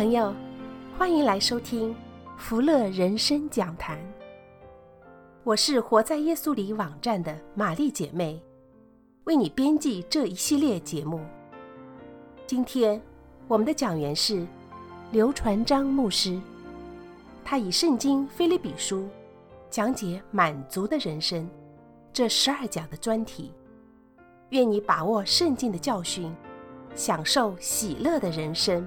朋友，欢迎来收听福乐人生讲坛。我是活在耶稣里网站的玛丽姐妹，为你编辑这一系列节目。今天我们的讲员是刘传章牧师，他以圣经腓立比书讲解满足的人生这12讲的专题。愿你把握圣经的教训，享受喜乐的人生。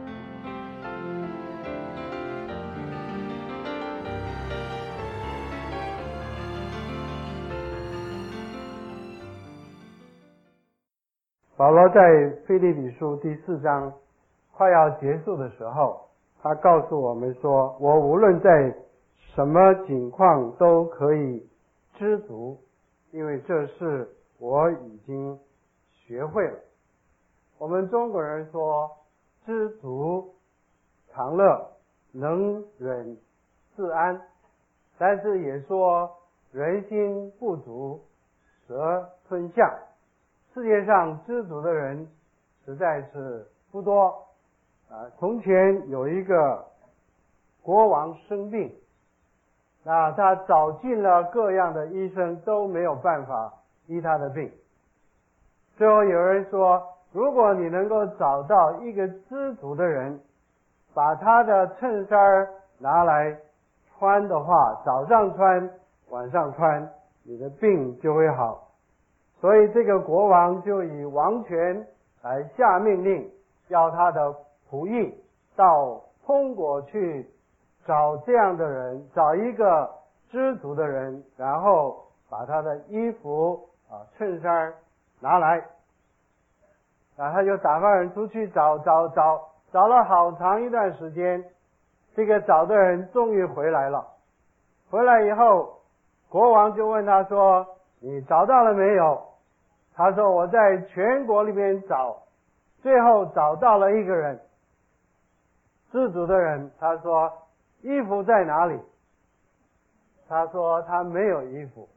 保罗在腓立比书第4章快要结束的时候，他告诉我们说，我无论在什么境况都可以知足，因为这是我已经学会了。我们中国人说知足常乐，能忍自安，但是也说人心不足蛇吞象。世界上知足的人实在是不多从前有一个国王生病，那他找尽了各样的医生都没有办法医他的病。最后有人说，如果你能够找到一个知足的人，把他的衬衫拿来穿的话，早上穿晚上穿，你的病就会好。所以这个国王就以王权来下命令，要他的仆役到通国去找这样的人，找一个知足的人，然后把他的衣服衬衫拿来，然后他就打发人出去找了好长一段时间，这个找的人终于回来了。回来以后，国王就问他说，你找到了没有？他说，我在全国里面找，最后找到了一个人，知足的人。他说，衣服在哪里？他说他没有衣服，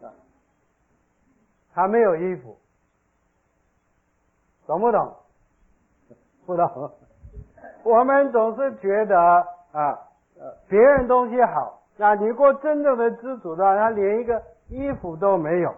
他没有衣服，懂不懂？不懂。我们总是觉得别人东西好，那你过真正的知足的，他连一个衣服都没有。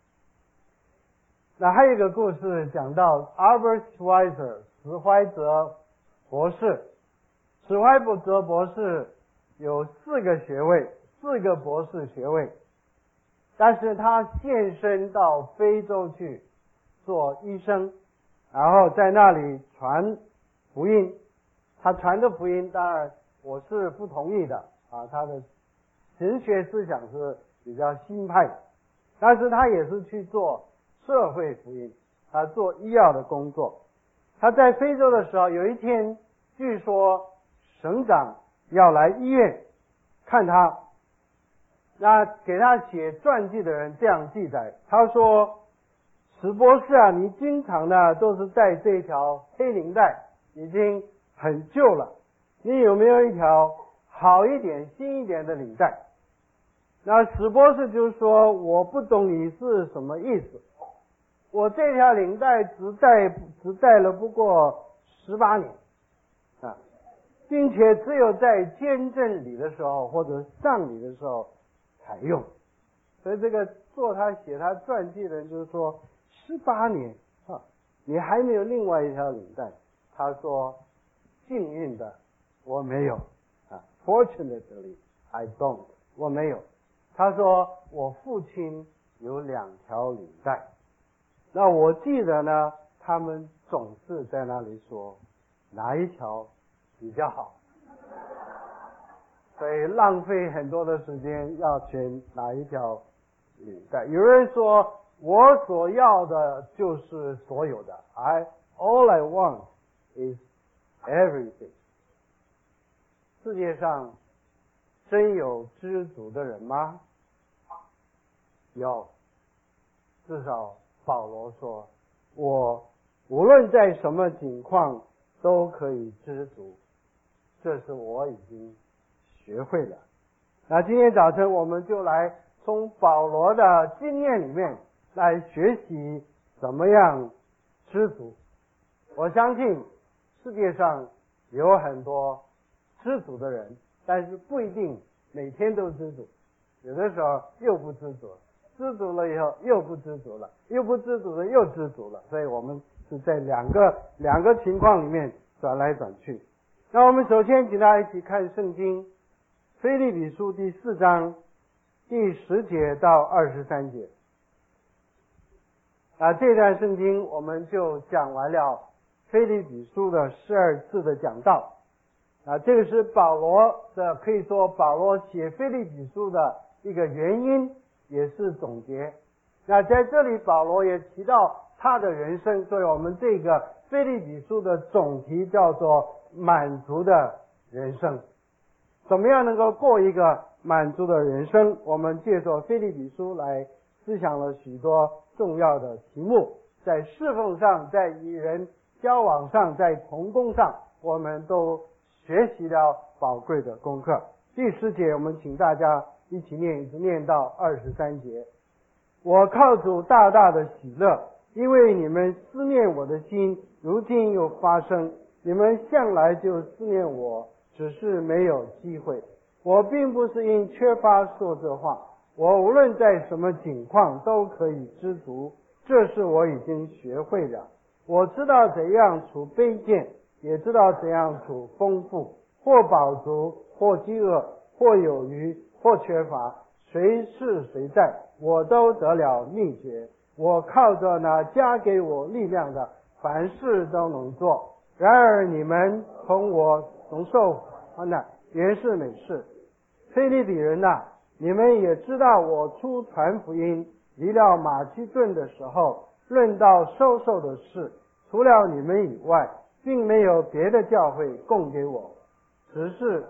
那还有一个故事讲到 Albert Schweitzer 史怀哲博士。史怀哲博士有4个学位，4个博士学位，但是他献身到非洲去做医生，然后在那里传福音。他传的福音当然我是不同意的他的神学思想是比较新派的，但是他也是去做社会福音，他做医药的工作。他在非洲的时候，有一天据说省长要来医院看他，那给他写传记的人这样记载，他说，史博士你经常呢都是带这条黑领带，已经很旧了，你有没有一条好一点新一点的领带？那史博士就说，我不懂你是什么意思，我这条领带只戴了不过18年并且只有在监证礼的时候或者丧礼的时候才用。所以这个写他传记的人就是说，18年你还没有另外一条领带。他说，幸运的我没有Fortunately I don't， 我没有。他说，我父亲有2条领带，那我记得呢，他们总是在那里说哪一条比较好，所以浪费很多的时间要选哪一条领带。有人说，我所要的就是所有的，All I want is everything。 世界上真有知足的人吗？有，至少保罗说，我无论在什么境况都可以知足，这是我已经学会了。那今天早晨我们就来从保罗的经验里面来学习怎么样知足。我相信世界上有很多知足的人，但是不一定每天都知足，有的时候又不知足，知足了以后又不知足了，又不知足了又知足了，所以我们是在两个情况里面转来转去。那我们首先请大家一起看圣经腓立比书第4章第10节到23节。这段圣经我们就讲完了腓立比书的12次的讲道。这个是保罗的，可以说保罗写腓立比书的一个原因，也是总结。那在这里保罗也提到他的人生，所以我们这个腓立比书的总题叫做满足的人生。怎么样能够过一个满足的人生？我们借着腓立比书来思想了许多重要的题目，在侍奉上，在与人交往上，在同工上，我们都学习了宝贵的功课。第10节我们请大家一起念，一直念到23节。我靠主大大的喜乐，因为你们思念我的心如今又发生，你们向来就思念我，只是没有机会。我并不是因缺乏说这话，我无论在什么境况都可以知足，这是我已经学会了。我知道怎样处卑贱，也知道怎样处丰富，或饱足，或饥饿，或有余，或缺乏，谁是谁在，我都得了秘诀。我靠着那加给我力量的，凡事都能做。然而你们同我同受患难，原是美事。腓立比人呐，你们也知道我出传福音离了马其顿的时候，论到收受的事，除了你们以外，并没有别的教会供给我，只是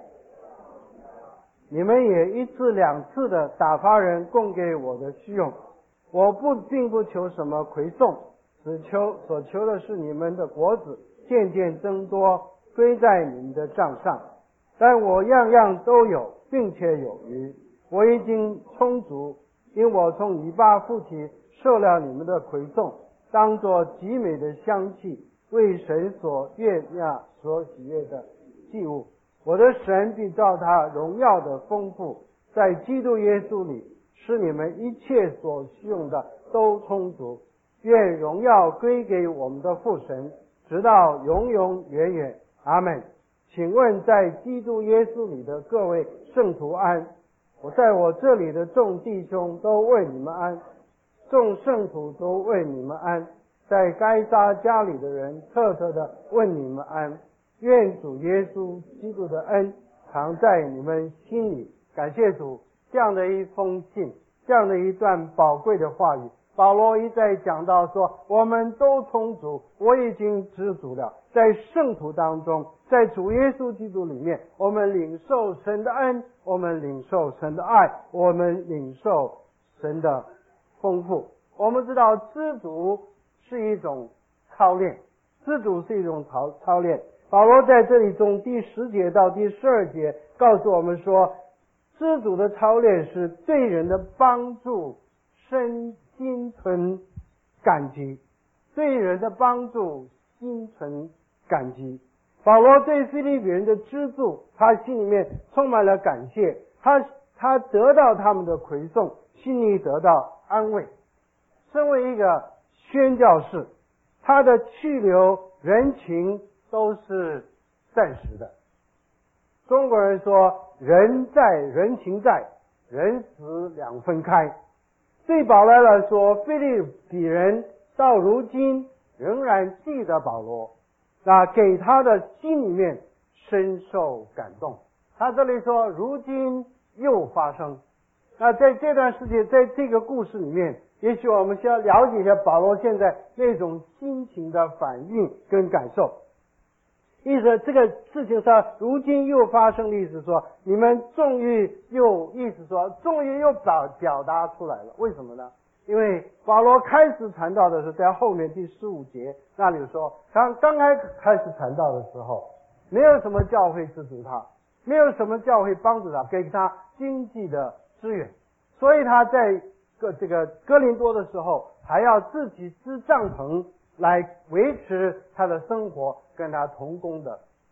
你们也一次两次的打发人供给我的需用。我并不求什么馈送，所求的是你们的果子渐渐增多，归在你们的账上。但我样样都有，并且有余，我已经充足，因我从以巴弗提受了你们的馈送，当作极美的香气，为神所悦纳所喜悦的祭物。我的神必照他荣耀的丰富，在基督耶稣里，使你们一切所需用的都充足。愿荣耀归给我们的父神，直到永永远远。阿们。请问在基督耶稣里的各位圣徒安。我在我这里的众弟兄都为你们安，众圣徒都为你们安，在该撒家里的人特特的问你们安。愿主耶稣基督的恩常在你们心里。感谢主，这样的一封信，这样的一段宝贵的话语，保罗一再讲到说，我们都充足，我已经知足了。在圣徒当中，在主耶稣基督里面，我们领受神的恩，我们领受神的爱，我们领受神的丰富。我们知道知足是一种操练，知足是一种操练。保罗在这里从第10节到第12节告诉我们说，知足的操练是对人的帮助心存感激，对人的帮助心存感激。保罗对腓立比人的知足，他心里面充满了感谢，他得到他们的馈送，心里得到安慰。身为一个宣教士，他的去留人情都是暂时的。中国人说人在人情在，人死两分开。对保罗来说，腓立比人到如今仍然记得保罗，那给他的心里面深受感动。他这里说如今又发生。那在这段时间，在这个故事里面，也许我们需要了解一下保罗现在那种心情的反应跟感受。意思这个事情上如今又发生的意思说，你们终于又表达出来了。为什么呢？因为保罗开始传道的时候，在后面第15节那里说，刚开始传道的时候，没有什么教会资助他，没有什么教会帮助他，给他经济的支援，所以他在这个哥林多的时候，还要自己支帐篷来维持他的生活跟他同工的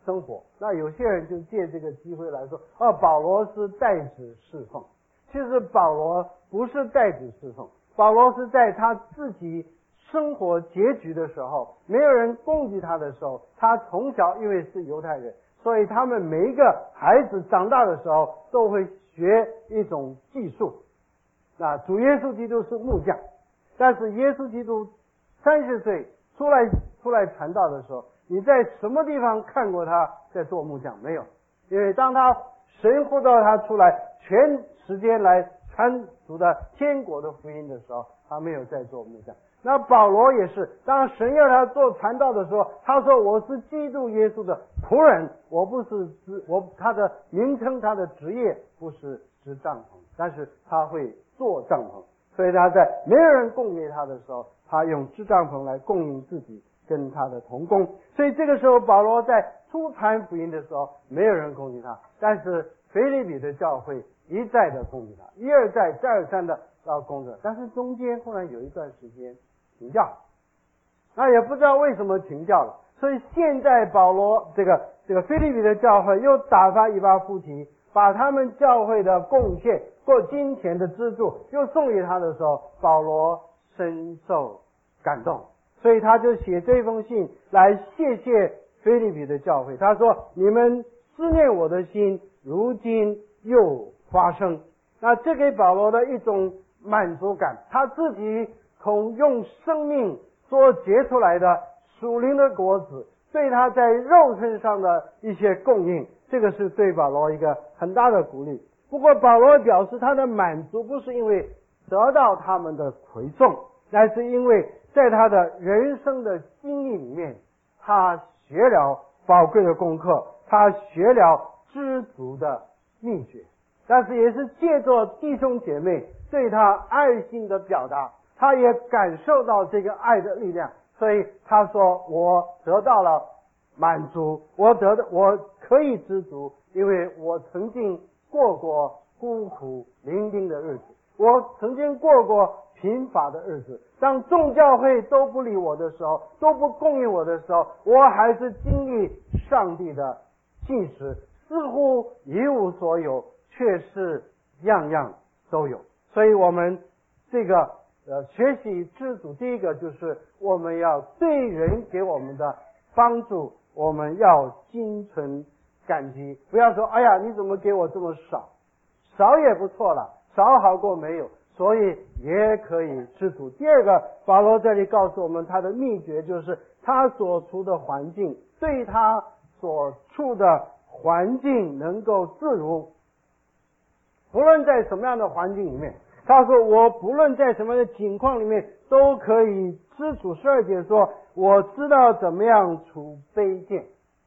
生活。那有些人就借这个机会来说，保罗是代子侍奉。其实保罗不是代子侍奉，保罗是在他自己生活拮据的时候，没有人供给他的时候，他从小因为是犹太人，所以他们每一个孩子长大的时候都会学一种技术。那主耶稣基督是木匠，但是耶稣基督30岁出来传道的时候，你在什么地方看过他在做木匠？没有，因为当他神呼召他出来全时间来传主的天国的福音的时候，他没有在做木匠。那保罗也是，当神要他做传道的时候，他说我是基督耶稣的仆人，我不是他的名称，他的职业不是织帐篷，但是他会做帐篷。所以他在没有人供给他的时候，他用织帐篷来供应自己跟他的同工。所以这个时候保罗在初传福音的时候，没有人供给他，但是腓立比的教会一再的供给他，一而再再而三的要供着。但是中间忽然有一段时间停教，那也不知道为什么停教了。所以现在保罗这个腓立比的教会又打发以巴弗提，把他们教会的贡献或金钱的资助又送给他的时候，保罗深受感动，所以他就写这封信来谢谢腓立比的教会。他说：你们思念我的心如今又发生。那这给保罗的一种满足感，他自己从用生命所结出来的属灵的果子，对他在肉身上的一些供应，这个是对保罗一个很大的鼓励。不过保罗表示他的满足不是因为得到他们的馈赠，乃是因为在他的人生的经历里面，他学了宝贵的功课，他学了知足的秘诀，但是也是借着弟兄姐妹对他爱心的表达，他也感受到这个爱的力量，所以他说我得到了满足，我可以知足，因为我曾经过过孤苦伶仃的日子，我曾经过过贫乏的日子。当众教会都不理我的时候，都不供应我的时候，我还是经历上帝的信实，似乎一无所有，却是样样都有。所以我们这个学习知足，第一个就是我们要对人给我们的帮助，我们要心存感激，不要说哎呀你怎么给我这么少，少也不错了，少好过没有，所以也可以知足。第二个，保罗这里告诉我们他的秘诀，就是他所处的环境，对他所处的环境能够自如，不论在什么样的环境里面，他说我不论在什么样的境况里面都可以知足。12节说我知道怎么样处卑贱，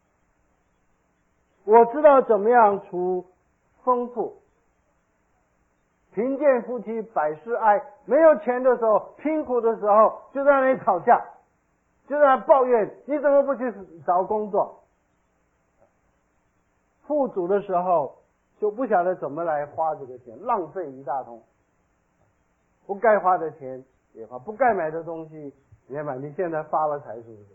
我知道怎么样处丰富。贫贱夫妻百事哀，没有钱的时候，贫苦的时候就在那里吵架，就在那抱怨你怎么不去找工作。富足的时候就不晓得怎么来花这个钱，浪费一大通，不该花的钱也花，不该买的东西也买。你现在发了财是不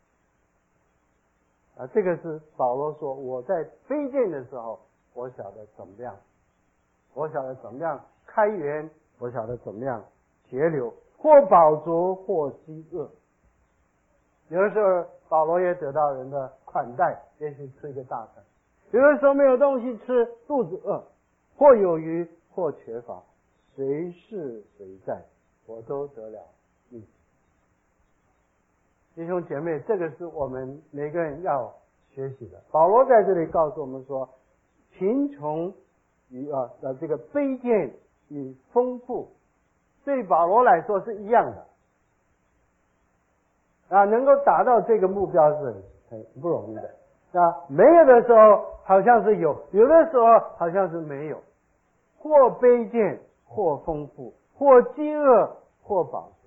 是？这个是保罗说我在卑贱的时候，我晓得怎么样，我晓得怎么样开源，我晓得怎么样节流，或饱足或饥饿。有的时候保罗也得到人的款待，也许吃一个大餐。有的时候没有东西吃，肚子饿，或有余或缺乏，谁是谁在，我都得了益处。弟兄姐妹，这个是我们每个人要学习的。保罗在这里告诉我们说，贫穷与这个卑贱与丰富，对保罗来说是一样的。能够达到这个目标是很不容易的。没有的时候好像是有，有的时候好像是没有，或卑贱或丰富，或饥饿或饱足，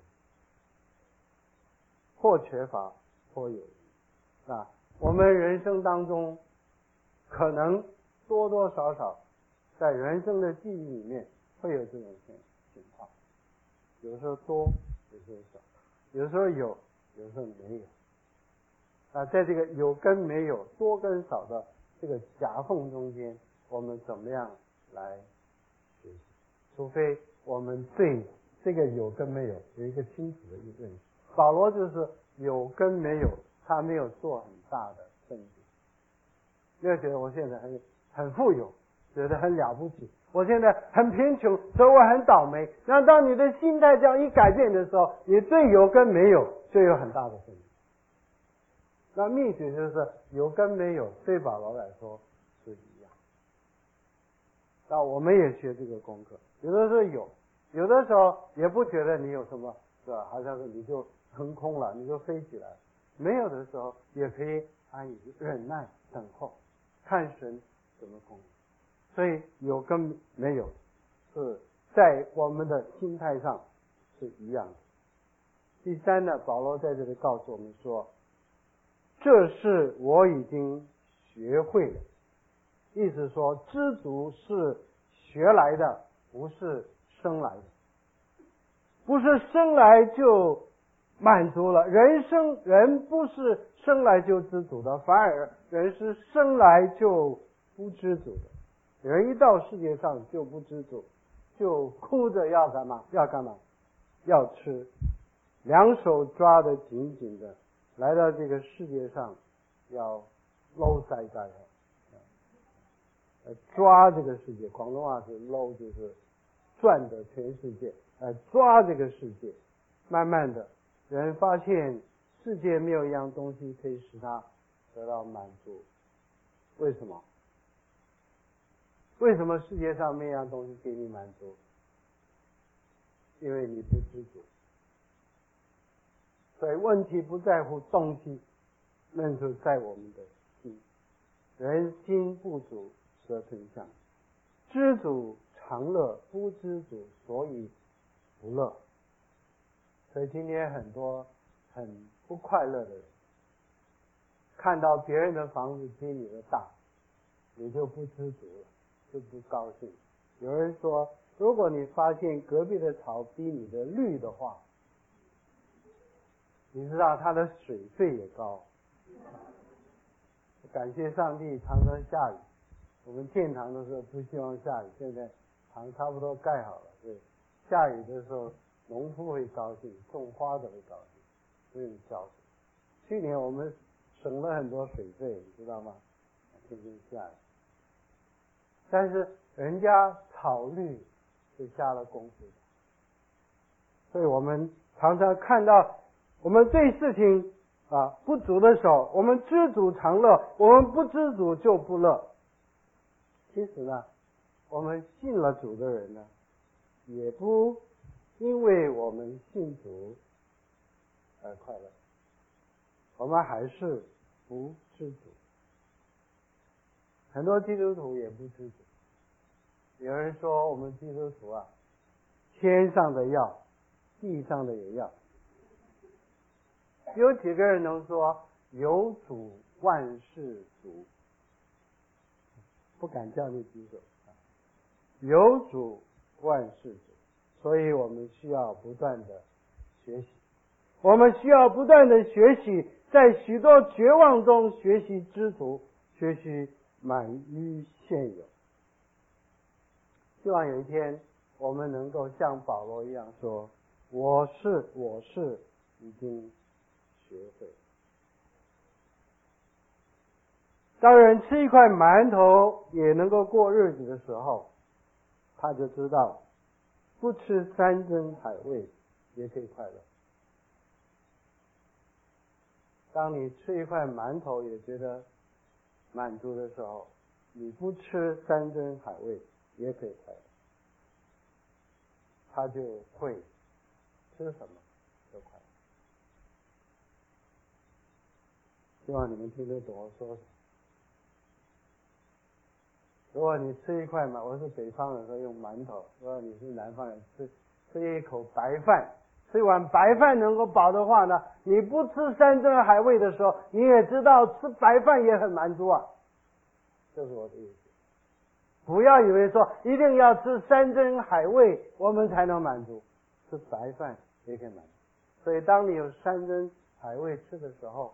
或缺乏或有余。我们人生当中可能多多少少在人生的记忆里面会有这种情况，有时候多，有时候少，有时候有，有时候没有。 在这个有跟没有、多跟少的这个夹缝中间，我们怎么样来学习？除非我们对这个有跟没有有一个清楚的认识。保罗就是有跟没有，他没有做很大的分别，没有觉得我现在很富有，觉得很了不起，我现在很贫穷，所以我很倒霉。那当你的心态这样一改变的时候，你对有跟没有就有很大的分别。那秘诀就是有跟没有对保罗来说是一样。那我们也学这个功课，有的时候有的时候也不觉得你有什么，是吧？好像是你就腾空了，你就飞起来了。没有的时候也可以安于忍耐等候，看神怎么供应。所以有跟没有是在我们的心态上是一样的。第三呢，保罗在这里告诉我们说，这是我已经学会的，意思说知足是学来的，不是生来的，不是生来就满足了。人不是生来就知足的，反而人是生来就不知足的。人一到世界上就不知足，就哭着要干嘛？要吃，两手抓得紧紧的，来到这个世界上要搂塞在抓这个世界。广东话是搂，就是转的全世界，抓这个世界。慢慢的人发现世界没有一样东西可以使他得到满足。为什么？为什么世界上没有一样东西给你满足？因为你不知足。所以问题不在乎东西，那就在我们的心。人心不足蛇吞象，知足常乐，不知足所以不乐。所以今天很多很不快乐的人，看到别人的房子比你的大，你就不知足了，就不高兴。有人说，如果你发现隔壁的草比你的绿的话，你知道它的水费也高。感谢上帝常常下雨，我们建堂的时候不希望下雨，现在堂差不多盖好了，对，下雨的时候农夫会高兴，种花的会高兴，所以浇水。去年我们省了很多水费，你知道吗？天天下雨，但是人家草绿是下了功夫的，所以我们常常看到我们对事情不足的时候，我们知足常乐，我们不知足就不乐。其实呢，我们信了主的人呢，也不因为我们信主而快乐，我们还是不知足。很多基督徒也不知足。有人说我们基督徒天上的要，地上的也要。有几个人能说有主万事足？不敢叫你举手。有主万事足，所以我们需要不断的学习，我们需要不断的学习，在许多绝望中学习知足，学习满于现有。希望有一天我们能够像保罗一样说，我是已经学会。当人吃一块馒头也能够过日子的时候，他就知道不吃山珍海味也可以快乐。当你吃一块馒头也觉得满足的时候，你不吃山珍海味也可以快乐。他就会吃什么都快乐。希望你们听得懂我说什么。如果你吃一块嘛，我是北方人，说用馒头；如果你是南方人，吃一口白饭，吃一碗白饭能够饱的话呢，你不吃山珍海味的时候，你也知道吃白饭也很满足啊。这是我的意思。不要以为说一定要吃山珍海味我们才能满足，吃白饭也可以满足。所以当你有山珍海味吃的时候，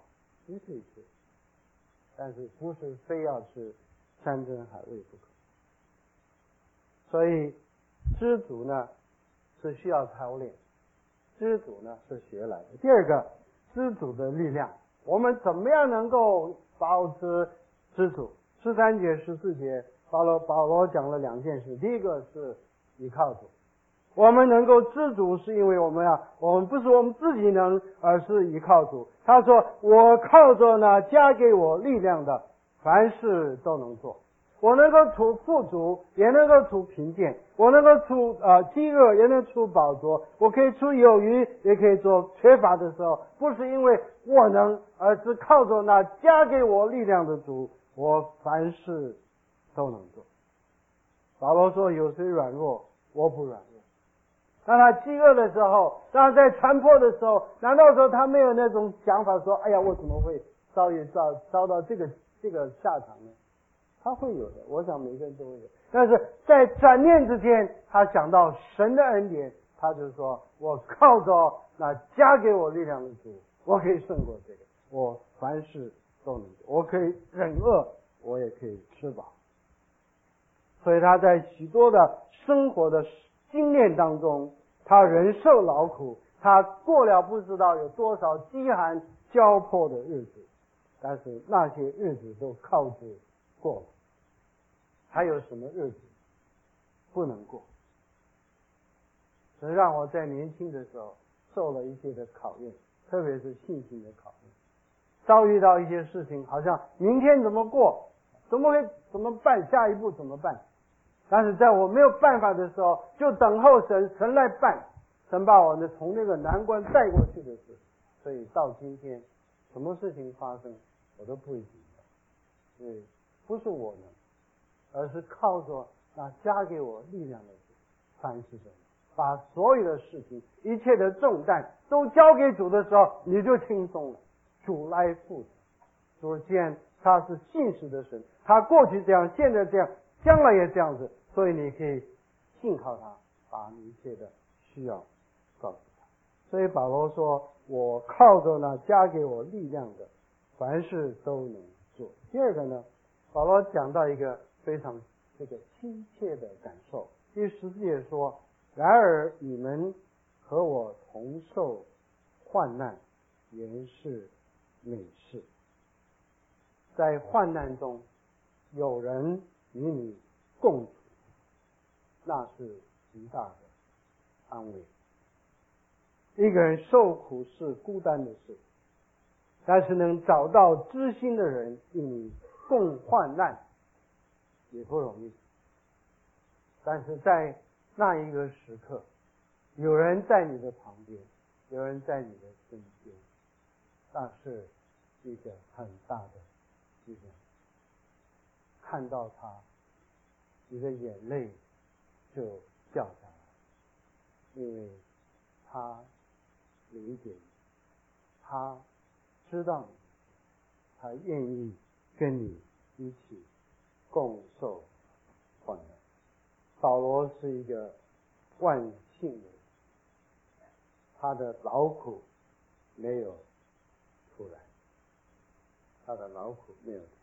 你可以吃，但是不是非要吃山珍海味不可。所以知足呢是需要操练，知足呢是学来的。第二个，知足的力量，我们怎么样能够保持知足？13节、14节，保罗讲了2件事。第一个是依靠主，我们能够知足，是因为我们不是我们自己能，而是依靠主。他说：“我靠着呢加给我力量的，凡事都能做。”我能够处富足，也能够处贫贱；我能够处饥饿，也能处饱足。我可以处有余，也可以做缺乏的时候，不是因为我能，而是靠着那加给我力量的主，我凡事都能做。保罗说：“有谁软弱，我不软弱。”当他饥饿的时候，当他在传播的时候，难道说他没有那种想法说：“哎呀，我怎么会遭到这个下场呢？”他会有的，我想每个人都会有。但是在转念之间，他想到神的恩典，他就说：“我靠着那加给我力量的主，我可以胜过这个，我凡事都能做，我可以忍饿，我也可以吃饱。”所以他在许多的生活的经验当中，他忍受劳苦，他过了不知道有多少饥寒交迫的日子，但是那些日子都靠主过了。还有什么日子不能过？这让我在年轻的时候受了一些的考验，特别是信心的考验。遭遇到一些事情，好像明天怎么过，怎么办，下一步怎么办？但是在我没有办法的时候，就等候神来办，神把我从那个难关带过去的事。所以到今天，什么事情发生，我都不会紧张，因为不是我能，而是靠着那加给我力量的主，凡事都能。把所有的事情、一切的重担都交给主的时候，你就轻松了。主来负责。主既然他是信实的神，他过去这样，现在这样，将来也这样子，所以你可以信靠他，把你一切的需要告诉他。所以保罗说：“我靠着那加给我力量的，凡事都能做。”第二个呢，保罗讲到一个非常亲切的感受。第14节说：“然而你们和我同受患难，原是美事。”在患难中，有人与你共处，那是极大的安慰。一个人受苦是孤单的事，但是能找到知心的人与你共患难也不容易。但是在那一个时刻，有人在你的旁边，有人在你的身边，那是一个很大的力量。看到他，你的眼泪就掉下来，因为他理解你，他知道你，他愿意跟你一起共受患难。保罗是一个万幸的人，他的劳苦没有突然，他的劳苦没有突然。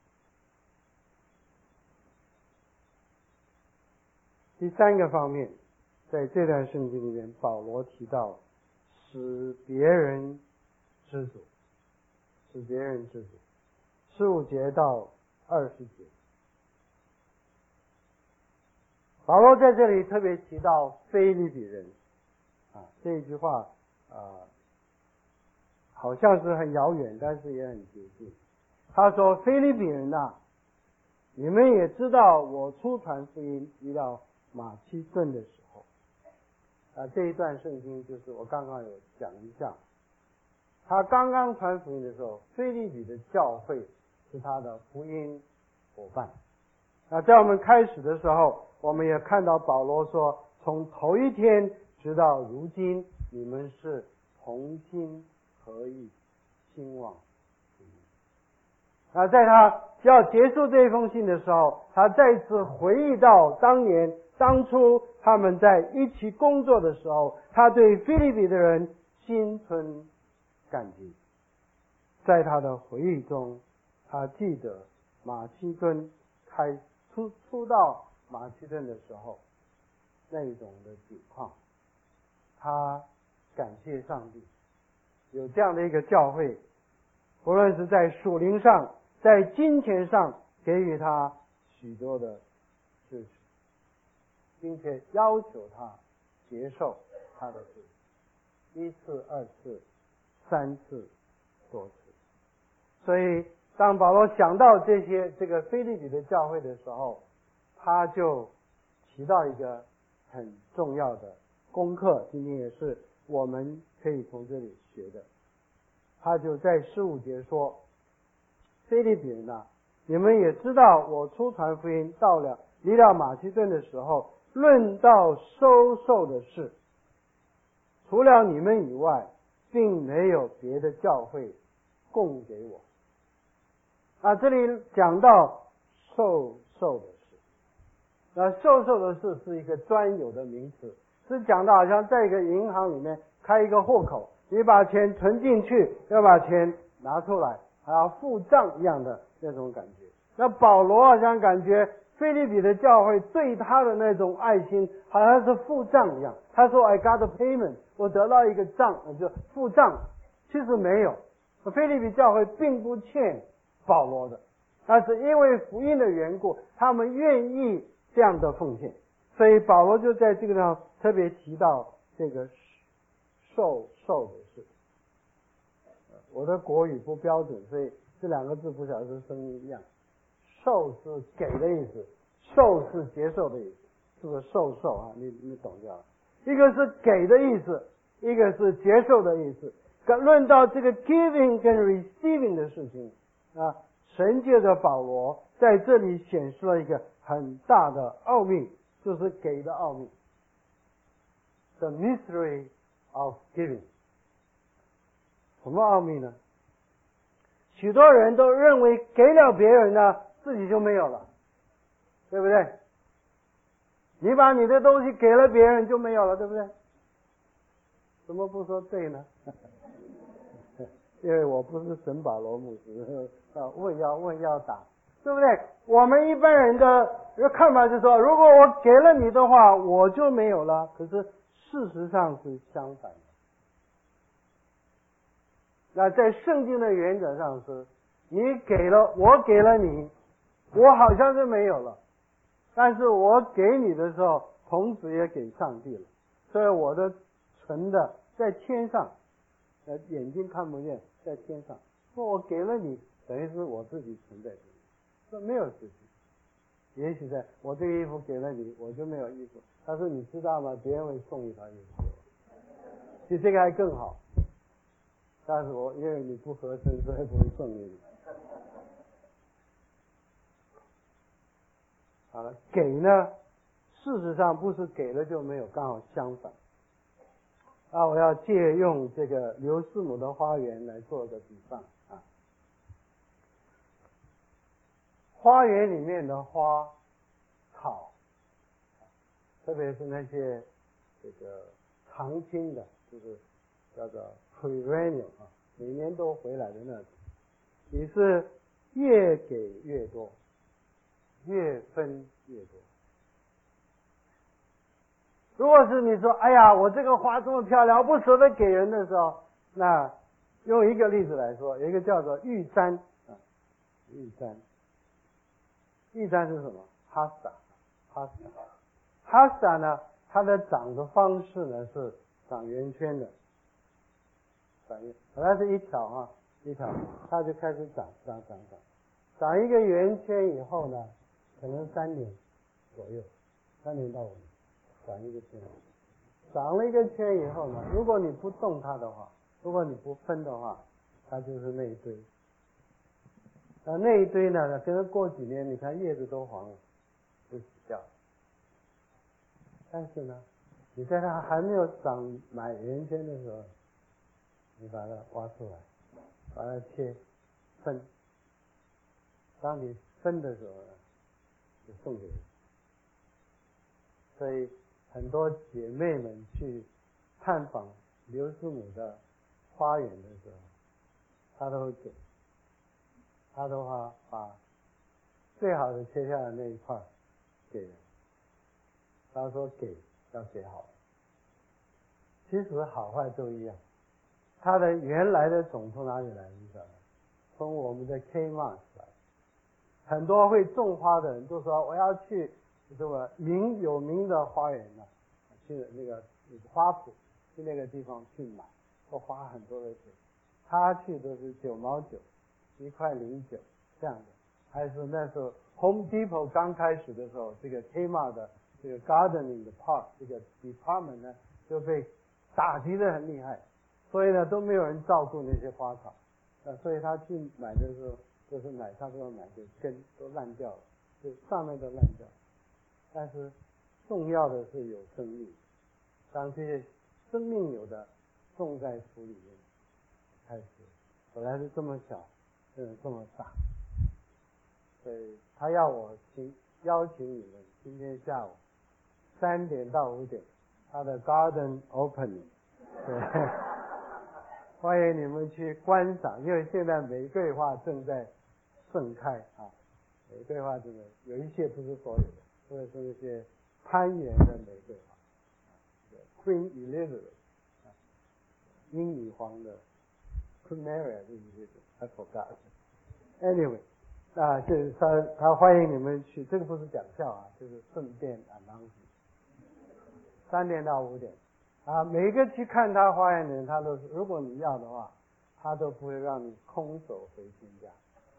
第三个方面，在这段圣经里面，保罗提到使别人知足，使别人知足。15节到20节，保罗在这里特别提到腓立比人这一句话好像是很遥远，但是也很接近。他说：“腓立比人你们也知道，我初传福音遇到马其顿的时候，这一段圣经就是我刚刚有讲一下。他刚刚传福音的时候，腓立比的教会是他的福音伙伴。在我们开始的时候，我们也看到保罗说，从头一天直到如今，你们是同心合意，兴旺福音。在他要结束这一封信的时候，他再次回忆到当初他们在一起工作的时候，他对腓立比的人心存感激。 在他的回忆中，他记得马其顿初到马其顿的时候那一种的情况，他感谢上帝有这样的一个教会，不论是在属灵上，在金钱上给予他许多的支持，并且要求他接受他的支持，1次、2次、3次、多次。所以当保罗想到这个腓立比的教会的时候，他就提到一个很重要的功课，今天也是我们可以从这里学的。他就在15节说，腓立比人啊，你们也知道我出传福音离了马其顿的时候，论到收受的事，除了你们以外，并没有别的教会供给我。这里讲到收受的事，那收受的事是一个专有的名词，是讲到好像在一个银行里面开一个户口，你把钱存进去，要把钱拿出来，还要付账一样的那种感觉。那保罗好像感觉腓立比的教会对他的那种爱心好像是付账一样，他说 I got a payment， 我得到一个账，就付账。其实没有，腓立比教会并不欠保罗的，但是因为福音的缘故，他们愿意这样的奉献，所以保罗就在这个地方特别提到这个受的事。我的国语不标准，所以这两个字不晓得是声音一样。受是给的意思，受是接受的意思，是不是受啊？你懂就好。一个是给的意思，一个是接受的意思。论到这个 giving 跟 receiving 的事情神借着保罗在这里显示了一个很大的奥秘，就是给的奥秘。The mystery of giving。什么奥秘呢？许多人都认为给了别人呢，自己就没有了，对不对？你把你的东西给了别人就没有了，对不对？怎么不说对呢？因为我不是神保罗牧师，问要打，对不对？我们一般人的看法就是说，如果我给了你的话，我就没有了。可是事实上是相反的。那在圣经的原则上是，我给了你，我好像是没有了，但是我给你的时候，同时也给上帝了，所以我的存的在天上，眼睛看不见，在天上。说我给了你，等于是我自己存在这里，这没有事情。也许我这个衣服给了你，我就没有衣服。但是你知道吗？别人会送一套衣服，比这个还更好。但是因为你不合身，所以不会送给你。好了，给呢，事实上不是给了就没有，刚好相反。我要借用这个刘师母的花园来做个比方花园里面的花草，特别是那些这个常青的，就是叫做 perennial 每年都回来的那种，你是越给越多，越分越多。如果是你说哎呀我这个花这么漂亮，我不舍得给人的时候，那用一个例子来说，有一个叫做玉簪玉簪是什么？哈萨呢，它的长的方式呢是长圆圈的，本来是一条，它就开始长一个圆圈以后呢，可能3年左右，3年到5年长一个圈，长了一个圈以后呢，如果你不动它的话，如果你不分的话，它就是那一堆。那一堆呢，可能过几年你看叶子都黄了，就死掉了。但是呢，你在它还没有长满圆圈的时候，你把它挖出来，把它分。当你分的时候呢，就送给人。所以很多姐妹们去探访刘师母的花园的时候， 他都会给。他的话把最好的切下来那一块给人。他说给要给好的，其实好坏都一样。他的原来的种从哪里来？你晓得？从我们的 Kmart 来。很多会种花的人都说我要去什么有名的花园呢，去那个花圃，去那个地方去买，都花很多的钱。他去都是9毛9，1块09这样的。还是那时候 Home Depot 刚开始的时候，这个 Kmart 的这个 gardening 的 part 这个 department 呢就被打击得很厉害，所以呢都没有人照顾那些花草，所以他去买的时候就是买差不多买的根都烂掉了，就上面都烂掉了。但是重要的是有生命，当这些生命有的种在土里面，开始本来是这么小，变成这么大。所以他要我邀请你们今天下午3点到5点，他的 garden opening， 对，欢迎你们去观赏，因为现在玫瑰花正在盛开啊，玫瑰花真的有一些不是所有的，或者是那些攀援的玫瑰花 ，Queen Elizabeth， 英女皇的 Queen Mary I forgot。Anyway， 就是他欢迎你们去，这个不是讲笑啊，就是顺便announce。3点到5点。每一个去看他花园的人，他都是，如果你要的话，他都不会让你空手回新家，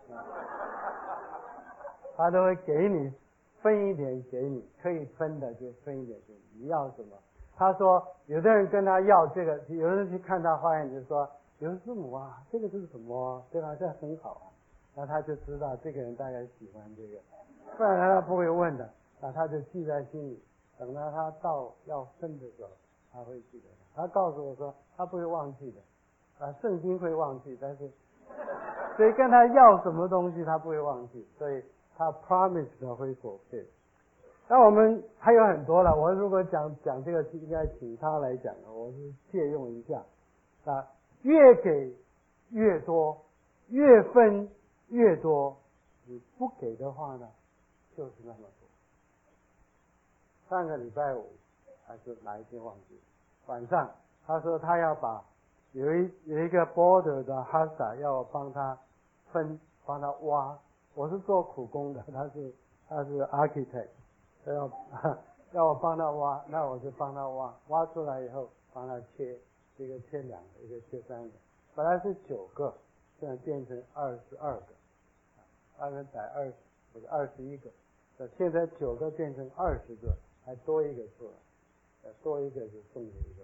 他都会给你分一点给你，可以分的就分一点给你，你要什么？他说，有的人跟他要这个，有的人去看他花园就说，刘师母啊，这个是什么？对吧？这很好啊，那他就知道这个人大概喜欢这个，不然他不会问的，那他就记在心里，等到他到要分的时候。他会记得，他告诉我说他不会忘记的，圣经会忘记，但是所以跟他要什么东西他不会忘记，所以他 promise 的会fulfill。那我们还有很多了，我如果讲这个应该请他来讲，我是借用一下，越给越多，越分越多，你不给的话呢，就是那么多。上个礼拜五还是哪一天忘记，晚上他说他要把有一个 border 的哈萨要我帮他分，帮他挖。我是做苦工的，他是 architect， 要我帮他挖，那我就帮他挖，挖出来以后帮他切，一个切2个，一个切3个，本来是9个，现在变成22个，220或者21个，现在9个变成20个，还多一个出来。多一个就送给一个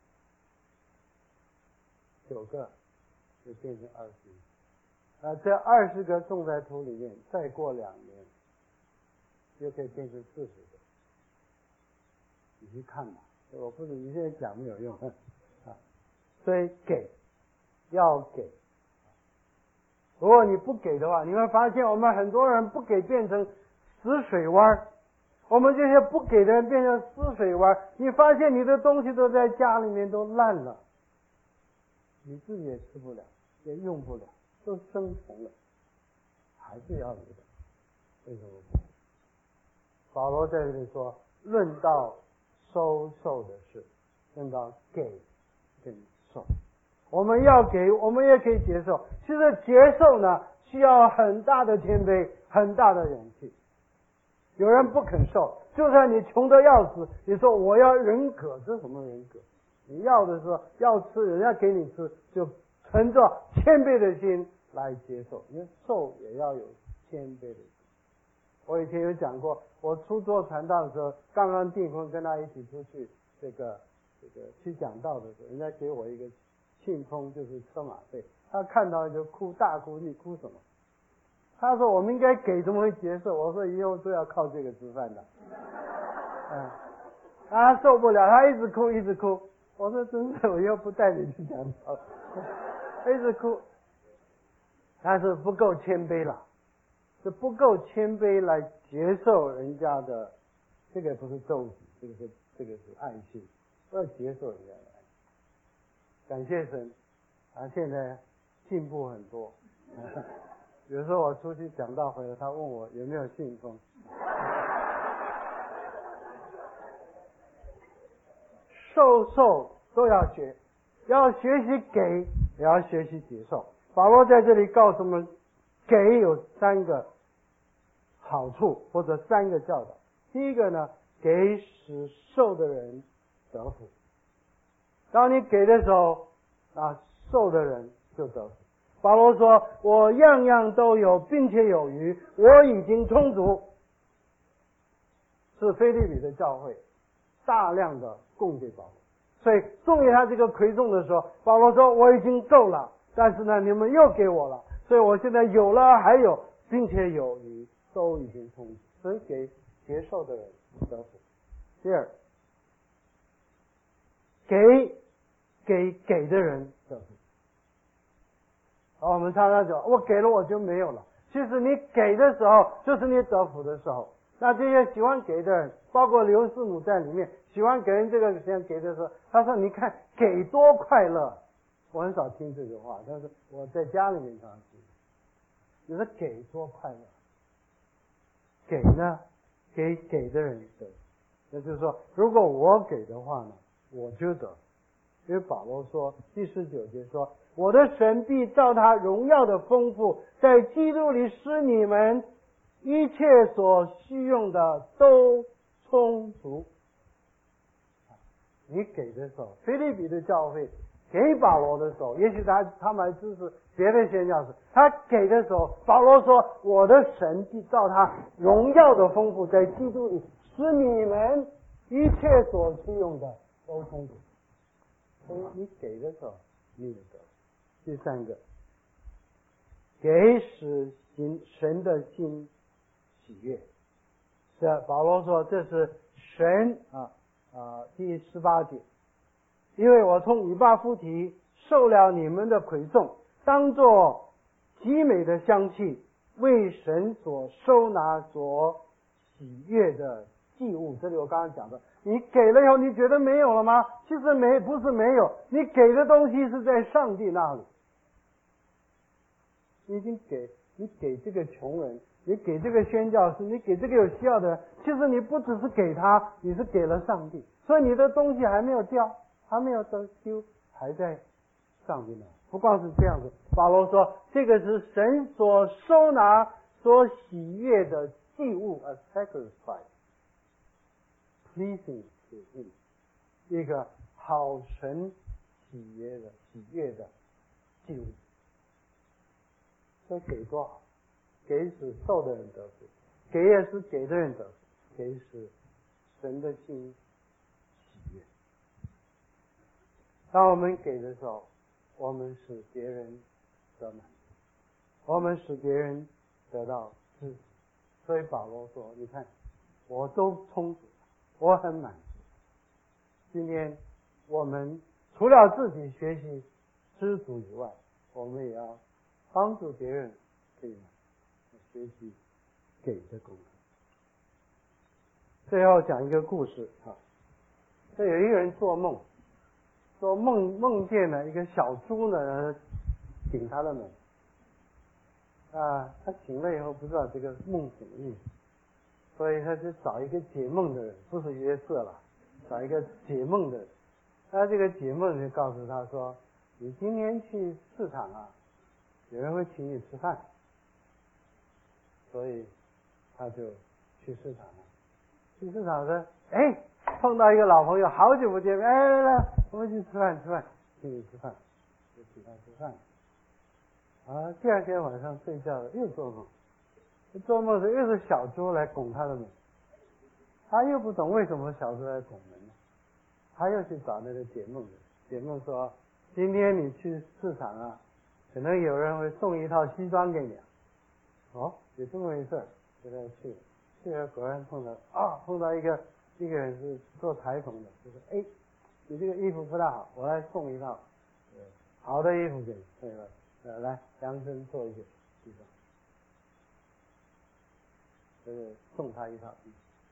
朋友，9个就变成21。这20个种在土里面，再过2年就可以变成40个。你去看吧，我不是你现在讲没有用啊。所以要给，如果你不给的话，你会发现我们很多人不给变成死水湾。我们这些不给的人变成死水湾，你发现你的东西都在家里面都烂了，你自己也吃不了，也用不了，都生虫了，还是要留的。为什么不？保罗在这里说，论到收受的事，论到给跟受，我们要给，我们也可以接受。其实接受呢，需要很大的谦卑，很大的勇气。有人不肯受，就算你穷得要死，你说我要人格，这什么人格？你要的时候要吃，人家给你吃，就存着谦卑的心来接受，因为受也要有谦卑的心。我以前有讲过，我出做传道的时候，刚刚订婚，跟他一起出去这个去讲道的时候，人家给我一个庆丰，就是车马费，他看到就哭，大哭，你哭什么？他说我们应该给，怎么会接受？我说以后都要靠这个吃饭的。他受不了，他一直哭一直哭。我说真的，我以后不带你去讲道，一直哭。但是不够谦卑了，是不够谦卑来接受人家的，这个不是咒诅，这个是爱心，要接受人家的爱心。感谢神，现在进步很多。有时候我出去讲道回来，他问我有没有信封。受都要学，要学习给，也要学习接受。保罗在这里告诉我们，给有3个好处或者3个教导。第一个呢，给使受的人得福。当你给的时候，受的人就得福。保罗说：“我样样都有，并且有余，我已经充足。”是腓立比的教会大量的供给保罗，所以送给他这个馈赠的时候，保罗说：“我已经够了，但是呢，你们又给我了，所以我现在有了，还有，并且有余，都已经充足。”所以给接受的人得福。第二，给的人得福。我们常常讲，我给了我就没有了。其实你给的时候，就是你得福的时候。那这些喜欢给的人，包括刘师母在里面，喜欢给人这个钱给的时候，他说：“你看给多快乐。”我很少听这句话，但是我在家里面常常听。你说给多快乐？给呢，给的人得，那就是说，如果我给的话呢，我就得。因为保罗说第19节说：“我的神必照他荣耀的丰富，在基督里使你们一切所需用的都充足。”你给的时候，腓立比的教会给保罗的时候，也许他们还支持别的宣教士，他给的时候，保罗说：“我的神必照他荣耀的丰富，在基督里使你们一切所需用的都充足。”所以你给的时候，你也得。第3个，给使神的心喜悦。是保罗说这是神第18节，因为我从以巴弗提受了你们的馈赠，当作极美的香气，为神所收纳所喜悦的祭物。这里我刚刚讲的，你给了以后，你觉得没有了吗？其实不是没有，你给的东西是在上帝那里。你已经你给这个穷人，你给这个宣教士，你给这个有需要的人，其实你不只是给他，你是给了上帝。所以你的东西还没有掉，还没有丢，还在上帝那。不光是这样子，保罗说这个是神所收纳所喜悦的祭物 ，a sacrifice pleasing to him， 一个好神喜悦的祭物。这给多好，给使受的人得福，给也是给的人得福，给使神的心喜悦。当我们给的时候，我们使别人得满足，我们使别人得到支持。所以保罗说：“你看，我都充足，我很满足。”今天我们除了自己学习知足以外，我们也要帮助别人，可以吗？学习给的功课。最后讲一个故事这有一个人做梦见了一个小猪呢，顶他的门。他醒了以后不知道这个梦什么意思，所以他就找一个解梦的人，不是约瑟了，找一个解梦的人。这个解梦人告诉他说：“你今天去市场有人会请你吃饭。”所以他就去市场了。去市场说：“碰到一个老朋友，好久不见面，来，我们去吃饭，请你吃饭。”就请他吃饭。第2天晚上睡觉了，又做梦。做梦时又是小猪来拱他的门，他又不懂为什么小猪来拱门呢？他又去找那个解梦人。解梦说：“今天你去市场可能有人会送一套西装给你。”有这么回事，就他去了果然碰到一个人是做裁缝的，就说：“你这个衣服不大好，我来送一套好的衣服给你，对吧？来量身做一个西装。”送他一套衣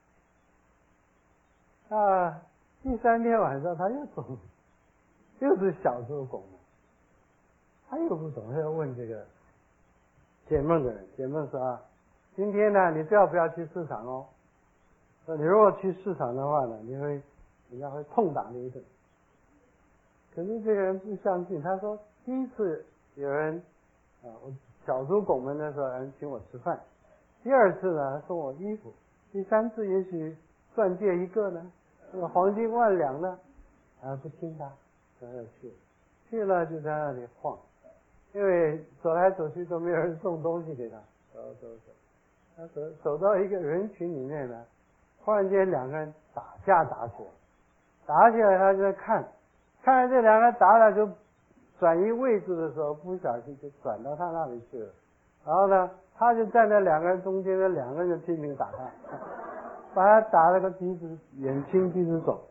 服。第3天晚上他又走，又是小猪拱门。 他又不懂，他要问这个解梦的人。解梦说啊，今天呢，你要不要去市场哦？说你如果去市场的话呢，人家会痛打你一顿。可是这个人不相信，他说第一次有人我小猪拱门的时候，有人请我吃饭；第二次呢送我衣服；第三次也许钻戒一个呢，黄金万两呢，不听他，他要去了就在那里晃，因为走来走去都没有人送东西给他，走，他走到一个人群里面呢，忽然间两个人打起来，他就在看着这两个人打了，就转移位置的时候，不小心就转到他那里去了。然后呢，他就站在两个人中间，那两个人就拼命打他，把他打了个眼青鼻子肿，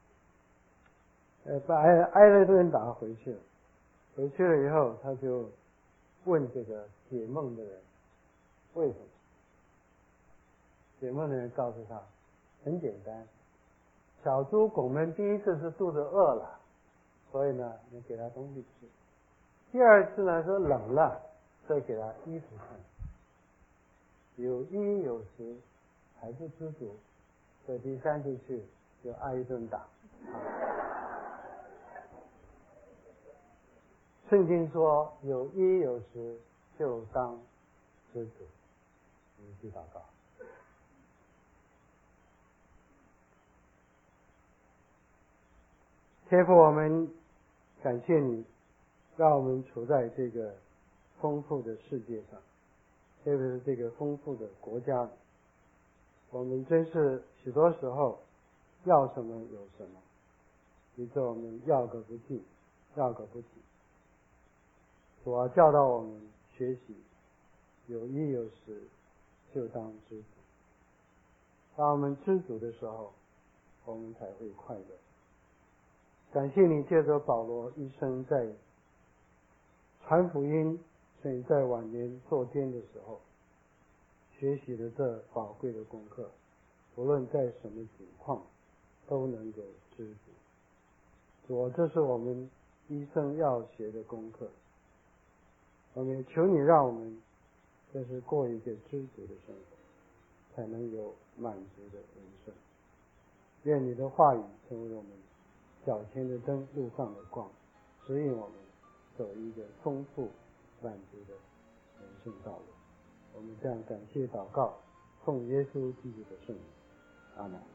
把挨了一顿打回去了。回去了以后，他就问这个解梦的人为什么？解梦的人告诉他，很简单，小猪拱门第一次是肚子饿了，所以呢，你给他东西吃；第二次呢是冷了，所以给他衣服穿。有衣有食还不知足，所以第三次去就挨一顿打。圣经说有衣有食就当知足。我们去祷告。天父，我们感谢你，让我们处在这个丰富的世界上，特别是这个丰富的国家里。我们真是许多时候要什么有什么，以致我们要个不尽，要个不停。主啊，教导我们学习有衣有食就当知足。当我们知足的时候，我们才会快乐。感谢你借着保罗一生在传福音，甚至在晚年坐监的时候，学习了这宝贵的功课，无论在什么情况都能够知足。主，这是我们一生要学的功课。我们也求你让我们这是过一个知足的生活，才能有满足的人生。愿你的话语成为我们脚前的灯，路上的光，指引我们走一个丰富满足的人生道路。我们这样感谢祷告，奉耶稣基督的圣名，阿门。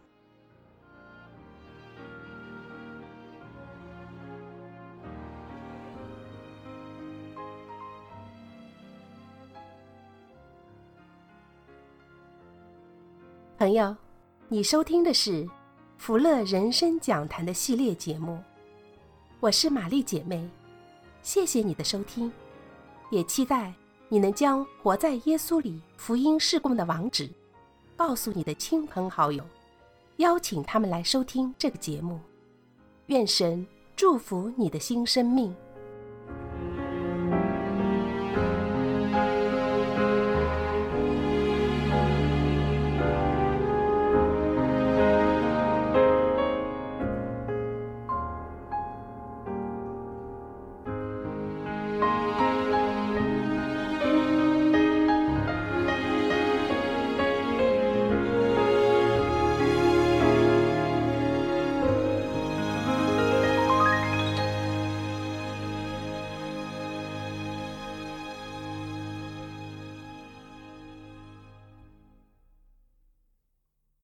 朋友，你收听的是福乐人生讲坛的系列节目，我是玛丽姐妹，谢谢你的收听，也期待你能将活在耶稣里福音事工的网址告诉你的亲朋好友，邀请他们来收听这个节目。愿神祝福你的新生命。